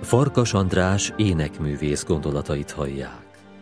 Farkas András énekművész gondolatait hallják.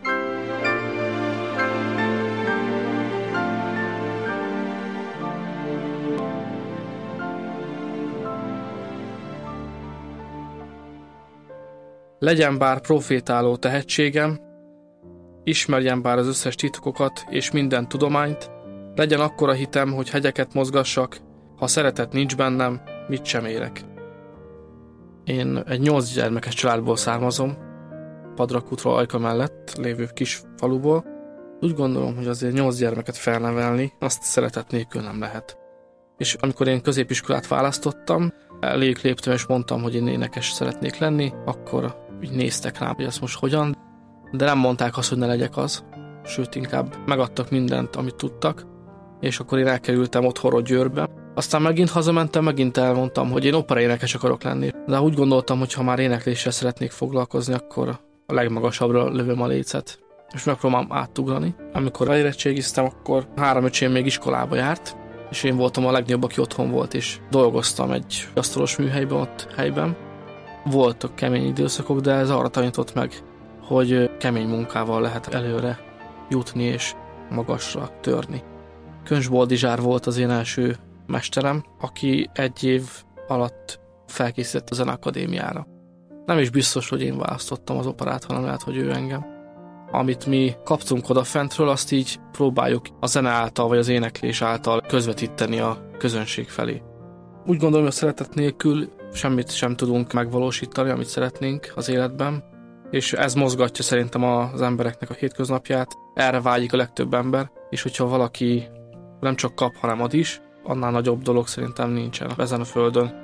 Legyen bár profétáló tehetségem, ismerjem bár az összes titkokat és minden tudományt, legyen akkora hitem, hogy hegyeket mozgassak, ha szeretet nincs bennem, mit sem érek. Én egy 8 gyermekes családból származom, Padrakútról Ajka mellett lévő kis faluból. Úgy gondolom, hogy azért 8 gyermeket felnevelni, azt szeretet nélkül nem lehet. És amikor én középiskolát választottam, elég léptem és mondtam, hogy én énekes szeretnék lenni, akkor így néztek rám, hogy ezt most hogyan, de nem mondták azt, hogy ne legyek az, sőt inkább megadtak mindent, amit tudtak, és akkor én elkerültem otthonról Győrbe. Aztán megint hazamentem, megint elmondtam, hogy én operaénekes akarok lenni, de úgy gondoltam, hogy ha már énekléssel szeretnék foglalkozni, akkor a legmagasabbra lövöm a lécet, és megpróbálom átugrani. Amikor elérettségiztem, akkor 3 öcsém még iskolába járt, és én voltam a legnagyobb, aki otthon volt, és dolgoztam egy asztalos műhelyben, ott helyben. Voltak kemény időszakok, de ez arra tanított meg, hogy kemény munkával lehet előre jutni és magasra törni. Köncs Boldizsár volt az én első mesterem, aki 1 év alatt felkészített a Zeneakadémiára. Nem is biztos, hogy én választottam az operát, hanem lehet, hogy ő engem. Amit mi kaptunk odafentről, azt így próbáljuk a zene által vagy az éneklés által közvetíteni a közönség felé. Úgy gondolom, hogy a szeretet nélkül semmit sem tudunk megvalósítani, amit szeretnénk az életben, és ez mozgatja szerintem az embereknek a hétköznapját. Erre vágyik a legtöbb ember, és hogyha valaki nem csak kap, hanem ad is, annál nagyobb dolog szerintem nincsen ezen a földön.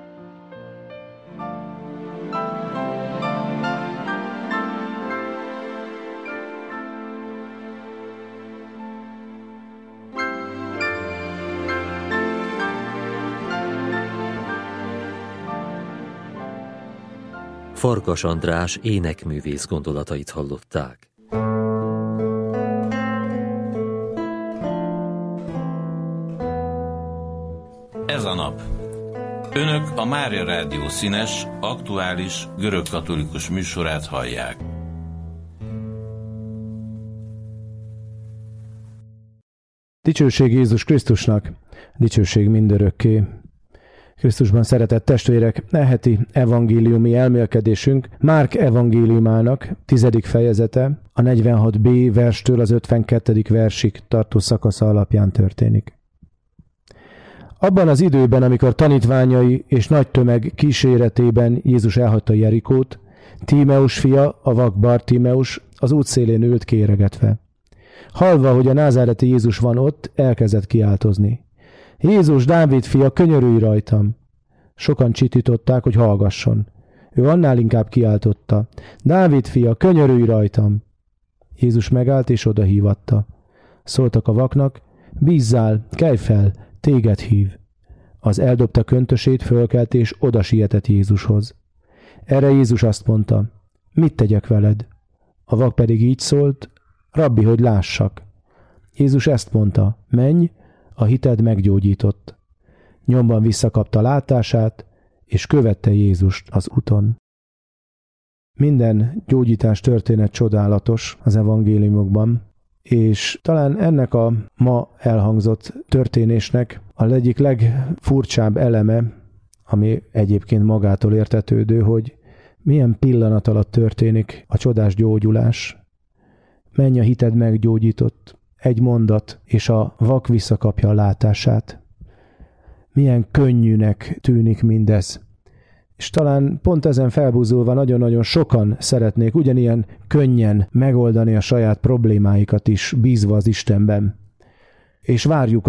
Farkas András énekművész gondolatait hallották. Ez a nap. Önök a Mária Rádió színes, aktuális, görögkatolikus műsorát hallják. Dicsőség Jézus Krisztusnak, dicsőség mindörökké. Krisztusban szeretett testvérek, e heti evangéliumi elmélkedésünk Márk evangéliumának 10. fejezete, a 46b verstől az 52. versig tartó szakasza alapján történik. Abban az időben, amikor tanítványai és nagy tömeg kíséretében Jézus elhagyta Jerikót, Tímeus fia, a vak Bartímeus az útszélén ült kéregetve. Hallva, hogy a názáreti Jézus van ott, elkezdett kiáltozni. Jézus, Dávid fia, könyörülj rajtam! Sokan csitították, hogy hallgasson. Ő annál inkább kiáltotta. Dávid fia, könyörülj rajtam! Jézus megállt és odahívatta. Szóltak a vaknak, bízzál, kelj fel, téged hív. Az eldobta köntösét, fölkelt és oda sietett Jézushoz. Erre Jézus azt mondta, mit tegyek veled? A vak pedig így szólt, Rabbi, hogy lássak. Jézus ezt mondta, menj, a hited meggyógyított. Nyomban visszakapta látását, és követte Jézust az úton. Minden gyógyítás történet csodálatos az evangéliumokban, és talán ennek a ma elhangzott történésnek a egyik legfurcsább eleme, ami egyébként magától értetődő, hogy milyen pillanat alatt történik a csodás gyógyulás. Menj, a hited meggyógyított. Egy mondat, és a vak visszakapja a látását. Milyen könnyűnek tűnik mindez. És talán pont ezen felbúzulva nagyon-nagyon sokan szeretnék ugyanilyen könnyen megoldani a saját problémáikat is, bízva az Istenben. És várják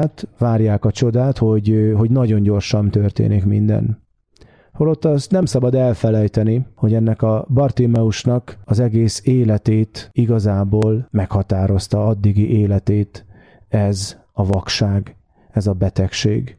a csodát, hogy nagyon gyorsan történik minden. Holott azt nem szabad elfelejteni, hogy ennek a Bartímeusnak az egész életét igazából meghatározta, addigi életét ez a vakság, ez a betegség.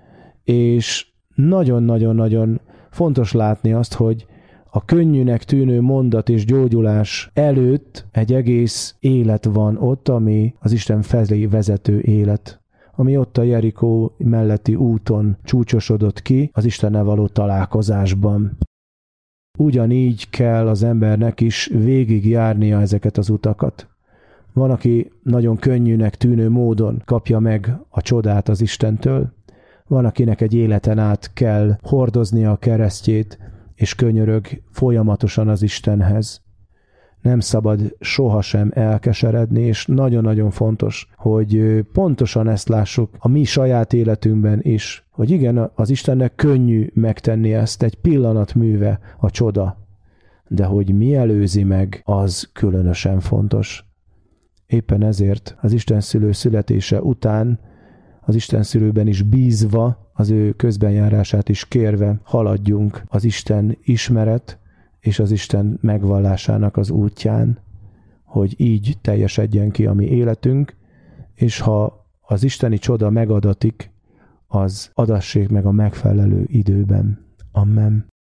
És nagyon-nagyon-nagyon fontos látni azt, hogy a könnyűnek tűnő mondat és gyógyulás előtt egy egész élet van ott, ami az Isten felé vezető élet, ami ott a Jerikó melletti úton csúcsosodott ki az Istennel való találkozásban. ugyanígy kell az embernek is végigjárnia ezeket az utakat. Van, aki nagyon könnyűnek tűnő módon kapja meg a csodát az Istentől, van, akinek egy életen át kell hordoznia a keresztjét, és könyörög folyamatosan az Istenhez. Nem szabad sohasem elkeseredni, és nagyon-nagyon fontos, hogy pontosan ezt lássuk a mi saját életünkben is, hogy igen, az Istennek könnyű megtenni ezt, egy pillanat műve a csoda, de hogy mi előzi meg, az különösen fontos. Éppen ezért az Istenszülő születése után, az Istenszülőben is bízva, az ő közbenjárását is kérve haladjunk az Isten ismeret és az Isten megvallásának az útján, hogy így teljesedjen ki a mi életünk, és ha az isteni csoda megadatik, az adassék meg a megfelelő időben. Amen.